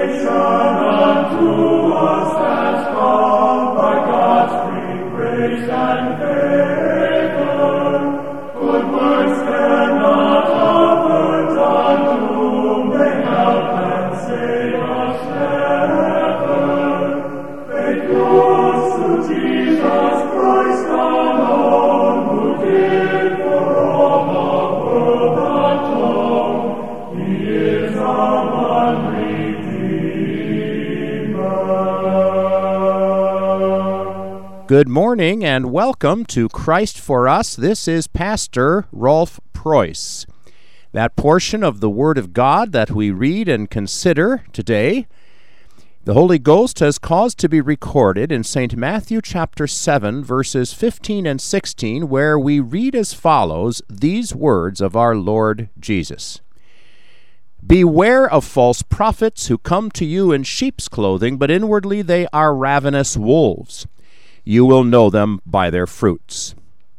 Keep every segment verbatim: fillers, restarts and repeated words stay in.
Good morning and welcome to Christ for Us. This is Pastor Rolf Preuss. That portion of the Word of God that we read and consider today, the Holy Ghost has caused to be recorded in Saint Matthew chapter seven, verses fifteen and sixteen, where we read as follows these words of our Lord Jesus. Beware of false prophets who come to you in sheep's clothing, but inwardly they are ravenous wolves. You will know them by their fruits.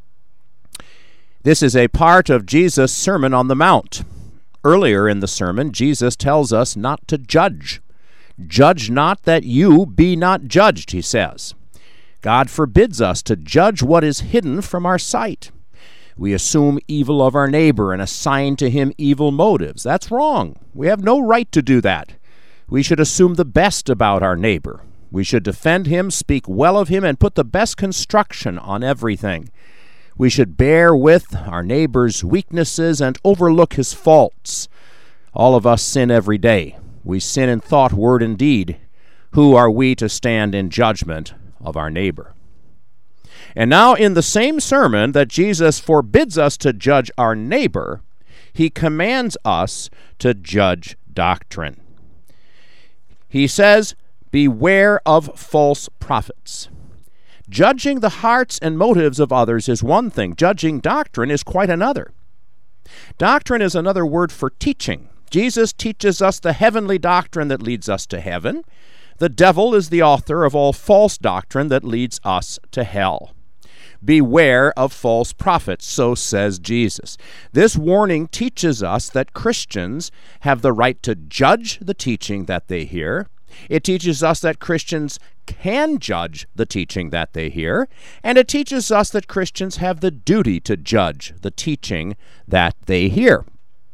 This is a part of Jesus' Sermon on the Mount. Earlier in the sermon, Jesus tells us not to judge. Judge not that you be not judged, he says. God forbids us to judge what is hidden from our sight. We assume evil of our neighbor and assign to him evil motives. That's wrong. We have no right to do that. We should assume the best about our neighbor. We should defend him, speak well of him, and put the best construction on everything. We should bear with our neighbor's weaknesses and overlook his faults. All of us sin every day. We sin in thought, word, and deed. Who are we to stand in judgment of our neighbor? And now in the same sermon that Jesus forbids us to judge our neighbor, he commands us to judge doctrine. He says, beware of false prophets. Judging the hearts and motives of others is one thing. Judging doctrine is quite another. Doctrine is another word for teaching. Jesus teaches us the heavenly doctrine that leads us to heaven. The devil is the author of all false doctrine that leads us to hell. Beware of false prophets, so says Jesus. This warning teaches us that Christians have the right to judge the teaching that they hear. It teaches us that Christians can judge the teaching that they hear, and it teaches us that Christians have the duty to judge the teaching that they hear.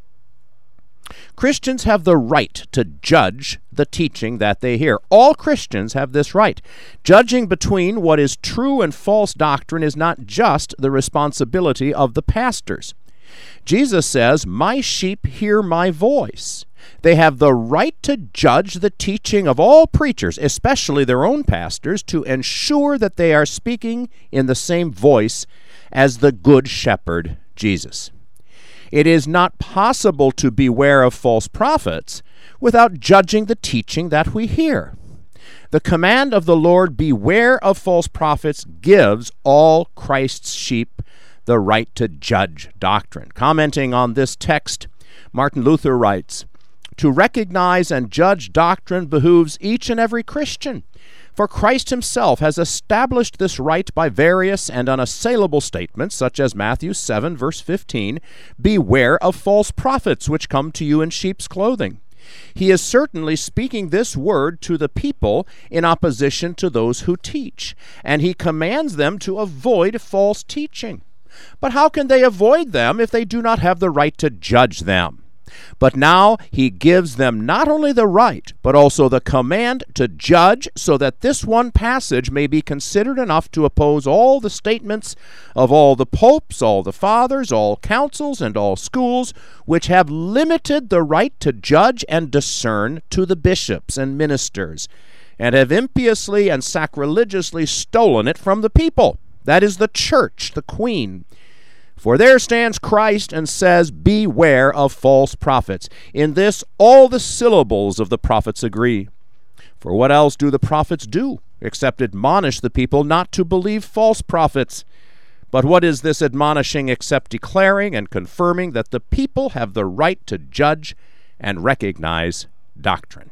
Christians have the right to judge the teaching that they hear. All Christians have this right. Judging between what is true and false doctrine is not just the responsibility of the pastors. Jesus says, "My sheep hear my voice." They have the right to judge the teaching of all preachers, especially their own pastors, to ensure that they are speaking in the same voice as the Good Shepherd, Jesus. It is not possible to beware of false prophets without judging the teaching that we hear. The command of the Lord, beware of false prophets, gives all Christ's sheep the right to judge doctrine. Commenting on this text, Martin Luther writes, "To recognize and judge doctrine behooves each and every Christian, for Christ himself has established this right by various and unassailable statements, such as Matthew seven, verse fifteen, beware of false prophets which come to you in sheep's clothing. He is certainly speaking this word to the people in opposition to those who teach, and he commands them to avoid false teaching. But how can they avoid them if they do not have the right to judge them? But now he gives them not only the right, but also the command to judge, so that this one passage may be considered enough to oppose all the statements of all the popes, all the fathers, all councils, and all schools, which have limited the right to judge and discern to the bishops and ministers, and have impiously and sacrilegiously stolen it from the people. That is the church, the queen. For there stands Christ and says, beware of false prophets. In this all the syllables of the prophets agree. For what else do the prophets do, except admonish the people not to believe false prophets? But what is this admonishing except declaring and confirming that the people have the right to judge and recognize doctrine?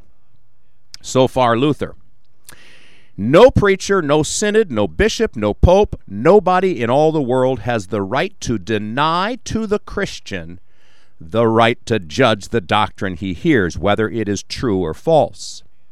So far, Luther. No preacher, no synod, no bishop, no pope, nobody in all the world has the right to deny to the Christian the right to judge the doctrine he hears, whether it is true or false.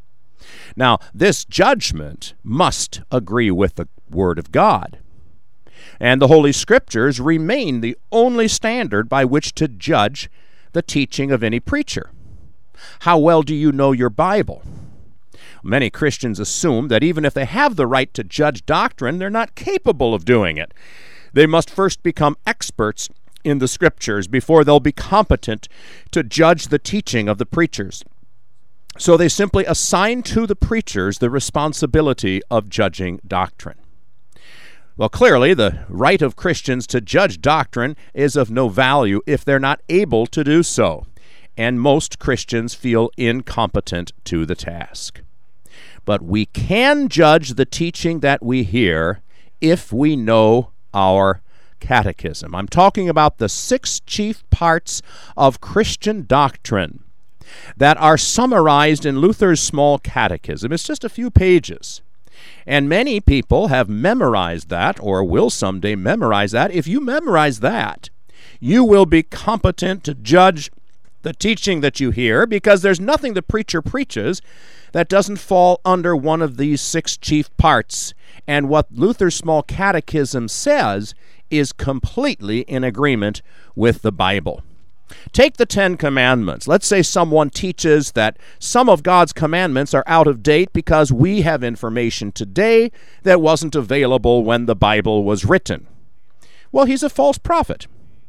Now, this judgment must agree with the Word of God. And the Holy Scriptures remain the only standard by which to judge the teaching of any preacher. How well do you know your Bible? Many Christians assume that even if they have the right to judge doctrine, they're not capable of doing it. They must first become experts in the Scriptures before they'll be competent to judge the teaching of the preachers. So they simply assign to the preachers the responsibility of judging doctrine. Well, clearly, the right of Christians to judge doctrine is of no value if they're not able to do so, and most Christians feel incompetent to the task. But we can judge the teaching that we hear if we know our catechism. I'm talking about the six chief parts of Christian doctrine that are summarized in Luther's small catechism. It's just a few pages. And many people have memorized that, or will someday memorize that. If you memorize that, you will be competent to judge the teaching that you hear, because there's nothing the preacher preaches that doesn't fall under one of these six chief parts. And what Luther's small catechism says is completely in agreement with the Bible. Take the Ten Commandments. Let's say someone teaches that some of God's commandments are out of date because we have information today that wasn't available when the Bible was written. Well, he's a false prophet.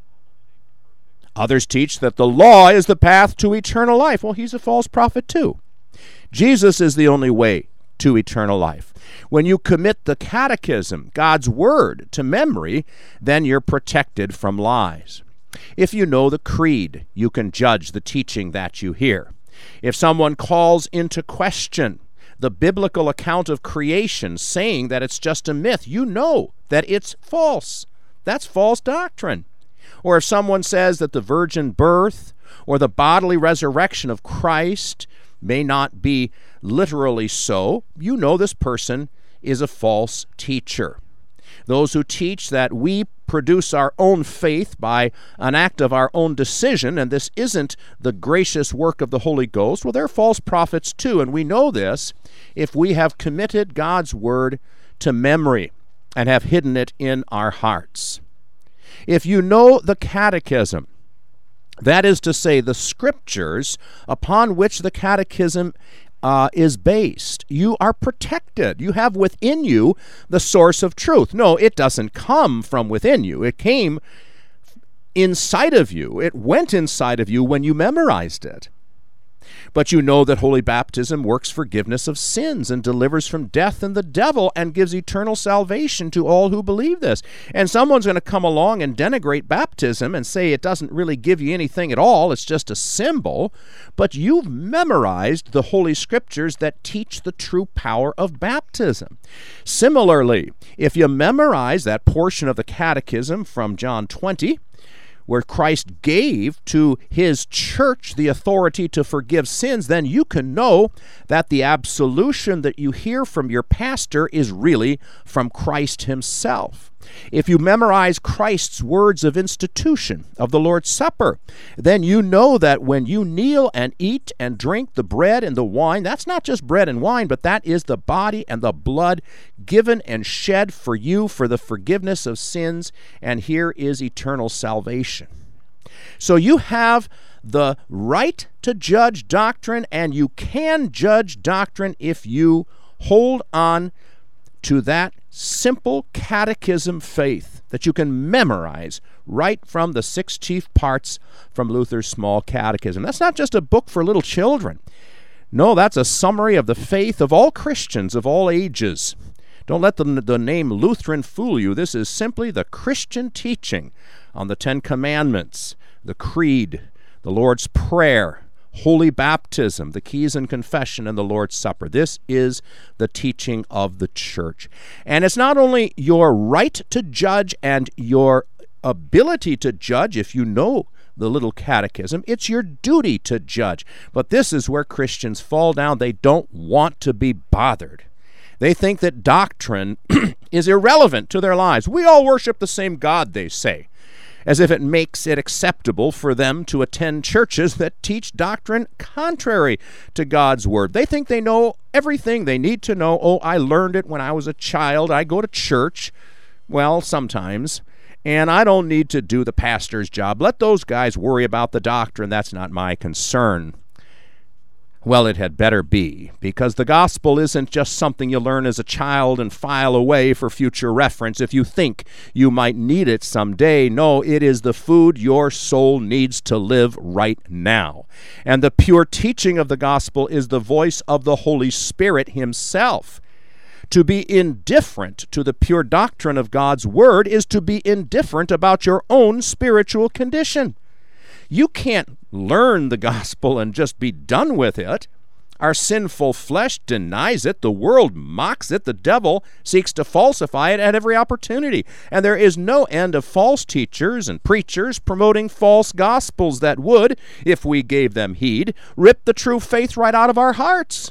Others teach that the law is the path to eternal life. Well, he's a false prophet too. Jesus is the only way to eternal life. When you commit the catechism, God's word, to memory, then you're protected from lies. If you know the creed, you can judge the teaching that you hear. If someone calls into question the biblical account of creation, saying that it's just a myth, you know that it's false. That's false doctrine. Or if someone says that the virgin birth or the bodily resurrection of Christ may not be literally so, you know this person is a false teacher. Those who teach that we produce our own faith by an act of our own decision, and this isn't the gracious work of the Holy Ghost, well, they're false prophets too, and we know this if we have committed God's word to memory and have hidden it in our hearts. If you know the catechism, that is to say, the scriptures upon which the catechism Uh, is based, you are protected. You have within you the source of truth. No, it doesn't come from within you. It came inside of you. It went inside of you when you memorized it. But you know that holy baptism works forgiveness of sins and delivers from death and the devil and gives eternal salvation to all who believe this. And someone's going to come along and denigrate baptism and say it doesn't really give you anything at all, it's just a symbol. But you've memorized the Holy Scriptures that teach the true power of baptism. Similarly, if you memorize that portion of the catechism from John twenty, where Christ gave to his church the authority to forgive sins, then you can know that the absolution that you hear from your pastor is really from Christ himself. If you memorize Christ's words of institution of the Lord's Supper, then you know that when you kneel and eat and drink the bread and the wine, that's not just bread and wine, but that is the body and the blood given and shed for you for the forgiveness of sins, and here is eternal salvation. So you have the right to judge doctrine, and you can judge doctrine if you hold on to that simple catechism faith that you can memorize right from the six chief parts from Luther's small catechism. That's not just a book for little children. No, that's a summary of the faith of all Christians of all ages. Don't let the, the name Lutheran fool you. This is simply the Christian teaching on the Ten Commandments, the Creed, the Lord's Prayer, holy baptism, the keys in confession, and the Lord's Supper. This is the teaching of the church. And it's not only your right to judge and your ability to judge if you know the little catechism, it's your duty to judge. But this is where Christians fall down. They don't want to be bothered. They think that doctrine is irrelevant to their lives. We all worship the same God, they say, as if it makes it acceptable for them to attend churches that teach doctrine contrary to God's word. They think they know everything they need to know. Oh, I learned it when I was a child. I go to church. Well, sometimes. And I don't need to do the pastor's job. Let those guys worry about the doctrine. That's not my concern. Well, it had better be, because the gospel isn't just something you learn as a child and file away for future reference if you think you might need it someday. No, it is the food your soul needs to live right now. And the pure teaching of the gospel is the voice of the Holy Spirit himself. To be indifferent to the pure doctrine of God's word is to be indifferent about your own spiritual condition. You can't learn the gospel and just be done with it. Our sinful flesh denies it. The world mocks it. The devil seeks to falsify it at every opportunity. And there is no end of false teachers and preachers promoting false gospels that would, if we gave them heed, rip the true faith right out of our hearts.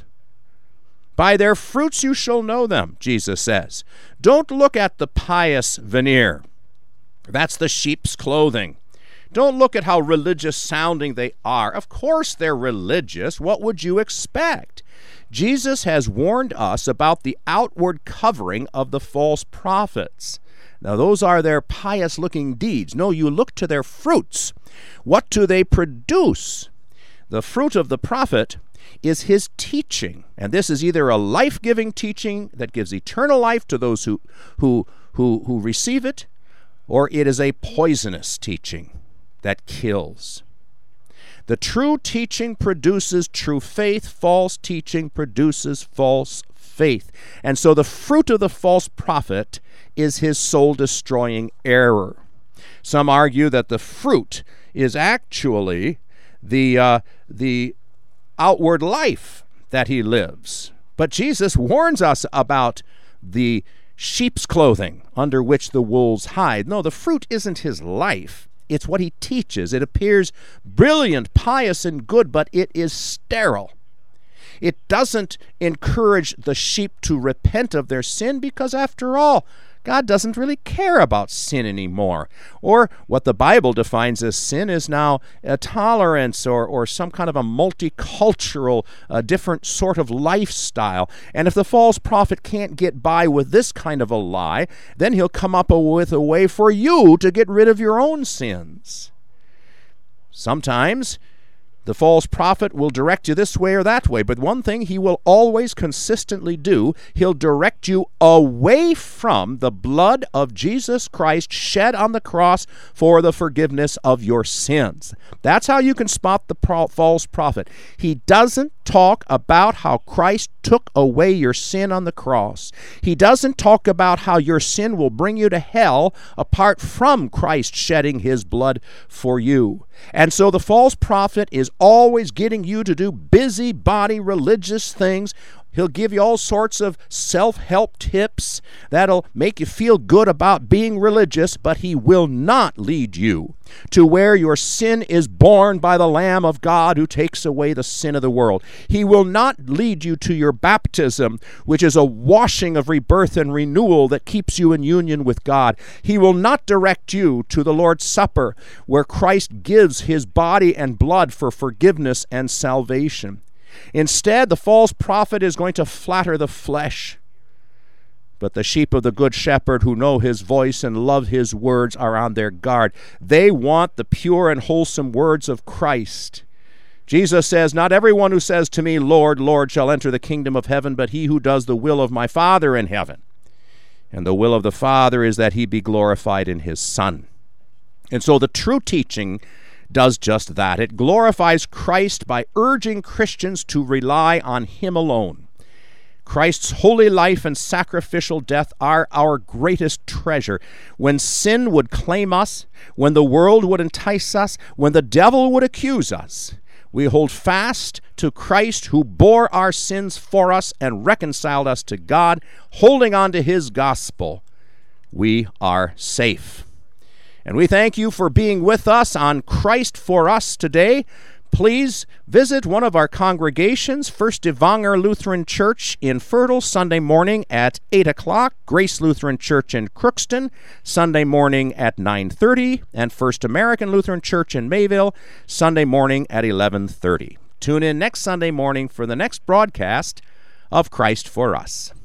By their fruits you shall know them, Jesus says. Don't look at the pious veneer. That's the sheep's clothing. Don't look at how religious sounding they are. Of course they're religious. What would you expect? Jesus has warned us about the outward covering of the false prophets. Now those are their pious-looking deeds. No, you look to their fruits. What do they produce? The fruit of the prophet is his teaching. And this is either a life-giving teaching that gives eternal life to those who, who, who, who receive it, or it is a poisonous teaching that kills. The true teaching produces true faith. False teaching produces false faith. And so the fruit of the false prophet is his soul-destroying error. Some argue that the fruit is actually the uh, the outward life that he lives. But Jesus warns us about the sheep's clothing under which the wolves hide. No, the fruit isn't his life. It's what he teaches. It appears brilliant, pious, and good, but it is sterile. It doesn't encourage the sheep to repent of their sin because, after all, God doesn't really care about sin anymore. Or what the Bible defines as sin is now a tolerance or, or some kind of a multicultural, uh, different sort of lifestyle. And if the false prophet can't get by with this kind of a lie, then he'll come up with a way for you to get rid of your own sins. Sometimes the false prophet will direct you this way or that way, but one thing he will always consistently do, he'll direct you away from the blood of Jesus Christ shed on the cross for the forgiveness of your sins. That's how you can spot the pro- false prophet. He doesn't talk about how Christ took away your sin on the cross. He doesn't talk about how your sin will bring you to hell apart from Christ shedding his blood for you. And so the false prophet is always getting you to do busybody religious things. He'll give you all sorts of self-help tips that'll make you feel good about being religious, but he will not lead you to where your sin is borne by the Lamb of God who takes away the sin of the world. He will not lead you to your baptism, which is a washing of rebirth and renewal that keeps you in union with God. He will not direct you to the Lord's Supper, where Christ gives his body and blood for forgiveness and salvation. Instead, the false prophet is going to flatter the flesh. But the sheep of the good shepherd who know his voice and love his words are on their guard. They want the pure and wholesome words of Christ. Jesus says, "Not everyone who says to me, 'Lord, Lord,' shall enter the kingdom of heaven, but he who does the will of my Father in heaven." And the will of the Father is that he be glorified in his Son. And so the true teaching does just that. It glorifies Christ by urging Christians to rely on him alone. Christ's holy life and sacrificial death are our greatest treasure. When sin would claim us, when the world would entice us, when the devil would accuse us, we hold fast to Christ who bore our sins for us and reconciled us to God. Holding on to his gospel, we are safe. And we thank you for being with us on Christ for Us today. Please visit one of our congregations, First Evanger Lutheran Church in Fertile, Sunday morning at eight o'clock, Grace Lutheran Church in Crookston, Sunday morning at nine thirty, and First American Lutheran Church in Mayville, Sunday morning at eleven thirty. Tune in next Sunday morning for the next broadcast of Christ for us.